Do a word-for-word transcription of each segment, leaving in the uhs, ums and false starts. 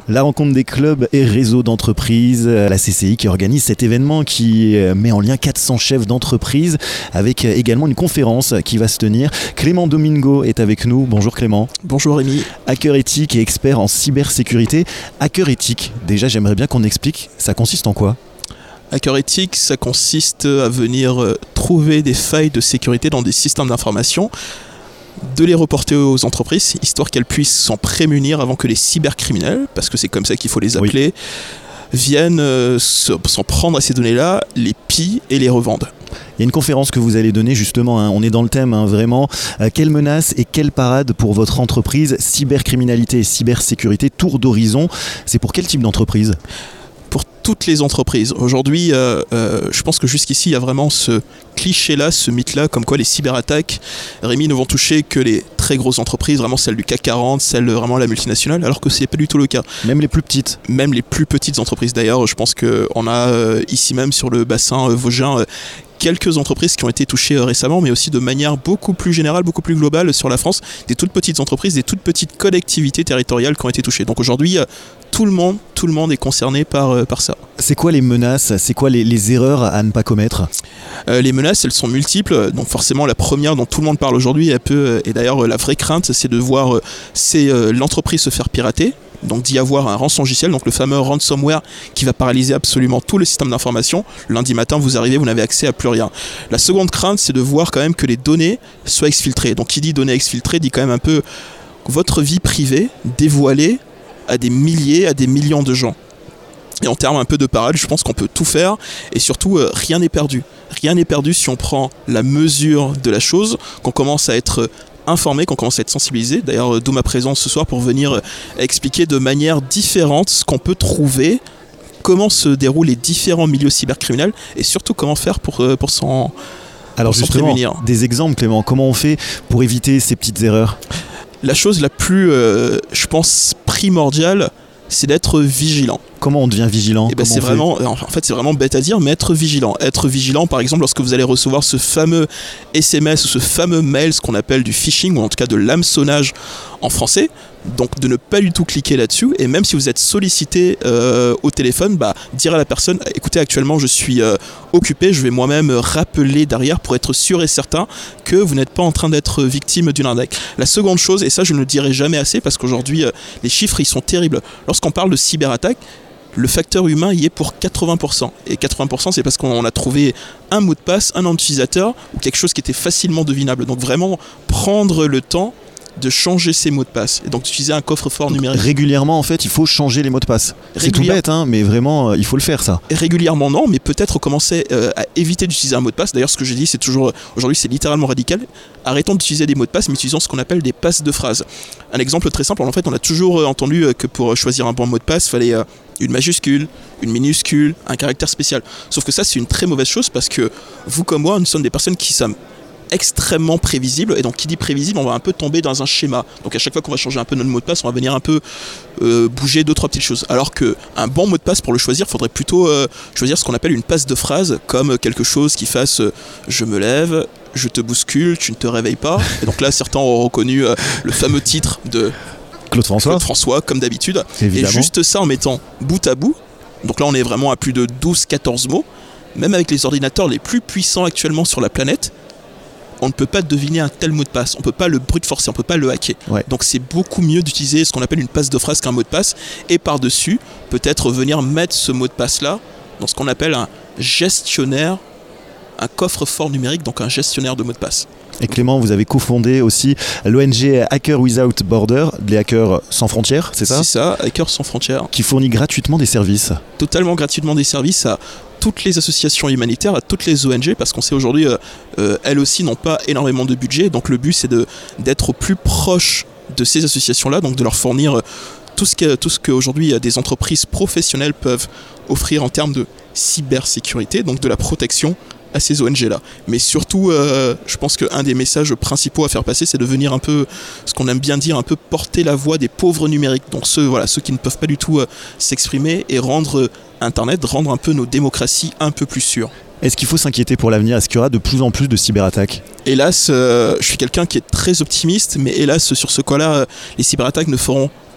La rencontre des clubs et réseaux d'entreprises, la C C I qui organise cet événement qui met en lien quatre cents chefs d'entreprise avec également une conférence qui va se tenir. Clément Domingo est avec nous. Bonjour Clément. Bonjour Rémi. Hacker éthique et expert en cybersécurité. Hacker éthique, déjà j'aimerais bien qu'on explique, ça consiste en quoi ? Hacker éthique, ça consiste à venir trouver des failles de sécurité dans des systèmes d'information, de les reporter aux entreprises, histoire qu'elles puissent s'en prémunir avant que les cybercriminels, parce que c'est comme ça qu'il faut les appeler, oui. viennent euh, s'en prendre à ces données-là, les pillent et les revendent. Il y a une conférence que vous allez donner justement, hein, on est dans le thème hein, vraiment. Euh, quelles menaces et quelle parade pour votre entreprise ? Cybercriminalité et cybersécurité, tour d'horizon, c'est pour quel type d'entreprise ? Pour toutes les entreprises. Aujourd'hui, euh, euh, je pense que jusqu'ici, il y a vraiment ce cliché-là, ce mythe-là, comme quoi les cyberattaques, Rémi, ne vont toucher que les très grosses entreprises, vraiment celles du C A C quarante, celles vraiment la multinationale, alors que c'est pas du tout le cas. Même les plus petites. Même les plus petites entreprises. D'ailleurs, je pense qu'on a euh, ici même sur le bassin euh, vosgien euh, quelques entreprises qui ont été touchées euh, récemment, mais aussi de manière beaucoup plus générale, beaucoup plus globale sur la France, des toutes petites entreprises, des toutes petites collectivités territoriales qui ont été touchées. Donc aujourd'hui, euh, tout le monde, tout le monde est concerné par, euh, par ça. C'est quoi les menaces ? C'est quoi les, les erreurs à ne pas commettre ? euh, Les menaces, elles sont multiples. Donc forcément, la première dont tout le monde parle aujourd'hui, elle peut, et d'ailleurs la vraie crainte, c'est de voir euh, c'est, euh, l'entreprise se faire pirater. Donc d'y avoir un rançongiciel, donc le fameux ransomware qui va paralyser absolument tout le système d'information. Lundi matin, vous arrivez, vous n'avez accès à plus rien. La seconde crainte, c'est de voir quand même que les données soient exfiltrées. Donc qui dit données exfiltrées dit quand même un peu votre vie privée dévoilée à des milliers, à des millions de gens. Et en termes un peu de parade, je pense qu'on peut tout faire et surtout euh, rien n'est perdu. Rien n'est perdu si on prend la mesure de la chose, qu'on commence à être informé, qu'on commence à être sensibilisé. D'ailleurs, d'où ma présence ce soir pour venir expliquer de manière différente ce qu'on peut trouver, comment se déroulent les différents milieux cybercriminels et surtout comment faire pour, pour s'en Alors pour justement, s'en prémunir. Des exemples Clément, comment on fait pour éviter ces petites erreurs ? La chose la plus, euh, je pense, primordiale, c'est d'être vigilant. Comment on devient vigilant ? Et ben c'est vraiment, en fait, c'est vraiment bête à dire, mais être vigilant. Être vigilant, par exemple, lorsque vous allez recevoir ce fameux S M S ou ce fameux mail, ce qu'on appelle du phishing, ou en tout cas de l'hameçonnage en français. Donc de ne pas du tout cliquer là-dessus, et même si vous êtes sollicité euh, au téléphone, bah, dire à la personne, écoutez, actuellement je suis euh, occupé, je vais moi-même rappeler derrière pour être sûr et certain que vous n'êtes pas en train d'être victime d'une arnaque. La seconde chose, et ça je ne le dirai jamais assez parce qu'aujourd'hui euh, les chiffres ils sont terribles, lorsqu'on parle de cyberattaque, le facteur humain y est pour quatre-vingts pour cent. Et quatre-vingts pour cent, c'est parce qu'on a trouvé un mot de passe, un nom d'utilisateur, ou quelque chose qui était facilement devinable. Donc vraiment prendre le temps de changer ses mots de passe et donc d'utiliser un coffre-fort donc, numérique. Régulièrement en fait il faut changer les mots de passe. C'est tout bête hein, mais vraiment euh, il faut le faire ça. Régulièrement non, mais peut-être commencer euh, à éviter d'utiliser un mot de passe. D'ailleurs ce que j'ai dit c'est toujours, aujourd'hui c'est littéralement radical. Arrêtons d'utiliser des mots de passe mais utilisons ce qu'on appelle des passes de phrases. Un exemple très simple, en fait on a toujours entendu que pour choisir un bon mot de passe il fallait euh, une majuscule, une minuscule, un caractère spécial. Sauf que ça c'est une très mauvaise chose parce que vous comme moi nous sommes des personnes qui sommes extrêmement prévisible, et donc qui dit prévisible on va un peu tomber dans un schéma, donc à chaque fois qu'on va changer un peu notre mot de passe on va venir un peu euh, bouger deux trois petites choses, alors qu'un bon mot de passe pour le choisir il faudrait plutôt euh, choisir ce qu'on appelle une passe de phrase, comme quelque chose qui fasse euh, je me lève, je te bouscule, tu ne te réveilles pas, et donc là certains ont reconnu euh, le fameux titre de Claude François, Claude François comme d'habitude. Évidemment. Et juste ça en mettant bout à bout, donc là on est vraiment à plus de douze quatorze mots, même avec les ordinateurs les plus puissants actuellement sur la planète, on ne peut pas deviner un tel mot de passe, on ne peut pas le brute forcer, on ne peut pas le hacker. Ouais. Donc c'est beaucoup mieux d'utiliser ce qu'on appelle une passe de phrase qu'un mot de passe, et par-dessus, peut-être venir mettre ce mot de passe-là dans ce qu'on appelle un gestionnaire, un coffre-fort numérique, donc un gestionnaire de mots de passe. Et Clément, vous avez cofondé aussi l'O N G Hackers Without Borders, les hackers sans frontières, c'est ça ? C'est ça, Hackers sans frontières. Qui fournit gratuitement des services. Totalement gratuitement des services à toutes les associations humanitaires, à toutes les O N G, parce qu'on sait aujourd'hui, euh, euh, elles aussi n'ont pas énormément de budget, donc le but c'est de, d'être au plus proche de ces associations-là, donc de leur fournir tout ce que, tout ce qu'aujourd'hui des entreprises professionnelles peuvent offrir en termes de cybersécurité, donc de la protection à ces O N G-là. Mais surtout, euh, je pense qu'un des messages principaux à faire passer, c'est de venir un peu, ce qu'on aime bien dire, un peu porter la voix des pauvres numériques, donc ceux, voilà, ceux qui ne peuvent pas du tout euh, s'exprimer, et rendre Internet, rendre un peu nos démocraties un peu plus sûres. Est-ce qu'il faut s'inquiéter pour l'avenir ? Est-ce qu'il y aura de plus en plus de cyberattaques ? Hélas, euh, je suis quelqu'un qui est très optimiste, mais hélas, sur ce cas-là, euh, les cyberattaques ne feront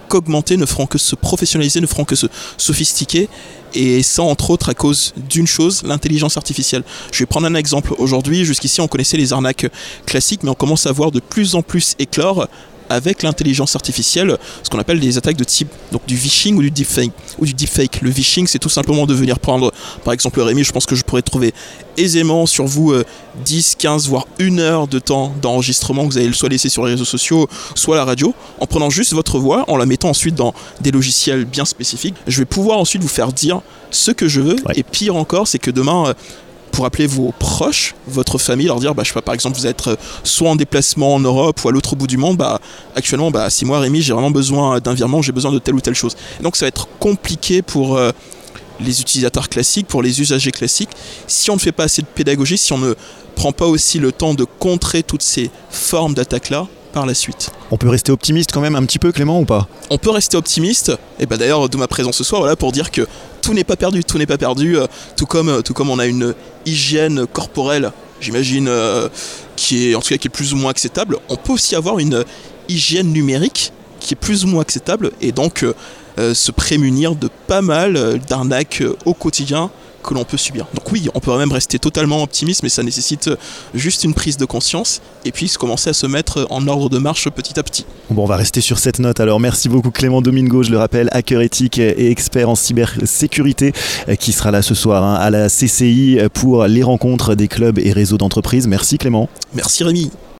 qu'augmenter, ne feront que se professionnaliser, ne feront que se sophistiquer. Et ça, entre autres, à cause d'une chose, l'intelligence artificielle. Je vais prendre un exemple. Aujourd'hui, jusqu'ici, on connaissait les arnaques classiques, mais on commence à voir de plus en plus éclore avec l'intelligence artificielle, ce qu'on appelle des attaques de type donc du phishing ou du deepfake. Ou du deepfake. Le phishing, c'est tout simplement de venir prendre, par exemple, Rémi, je pense que je pourrais trouver aisément sur vous euh, dix, quinze, voire une heure de temps d'enregistrement que vous allez soit laisser sur les réseaux sociaux, soit à la radio, en prenant juste votre voix, en la mettant ensuite dans des logiciels bien spécifiques. Je vais pouvoir ensuite vous faire dire ce que je veux, ouais. Et pire encore, c'est que demain... Euh, pour appeler vos proches, votre famille, leur dire, bah, je sais pas, par exemple, vous êtes soit en déplacement en Europe ou à l'autre bout du monde, bah, actuellement, bah, si moi, Rémi, j'ai vraiment besoin d'un virement, j'ai besoin de telle ou telle chose. Et donc, ça va être compliqué pour euh, les utilisateurs classiques, pour les usagers classiques, si on ne fait pas assez de pédagogie, si on ne prend pas aussi le temps de contrer toutes ces formes d'attaques-là par la suite. On peut rester optimiste quand même un petit peu, Clément, ou pas ? On peut rester optimiste, et bah d'ailleurs, de ma présence ce soir, voilà, pour dire que tout n'est pas perdu, tout n'est pas perdu, euh, tout, comme, tout comme on a une hygiène corporelle, j'imagine, euh, qui est en tout cas qui est plus ou moins acceptable, on peut aussi avoir une hygiène numérique qui est plus ou moins acceptable, et donc euh, se prémunir de pas mal d'arnaques au quotidien que l'on peut subir. Donc oui, on peut même rester totalement optimiste, mais ça nécessite juste une prise de conscience et puis commencer à se mettre en ordre de marche petit à petit. Bon, on va rester sur cette note. Alors merci beaucoup Clément Domingo, je le rappelle, hacker éthique et expert en cybersécurité, qui sera là ce soir hein, à la C C I pour les rencontres des clubs et réseaux d'entreprises. Merci Clément. Merci Rémi.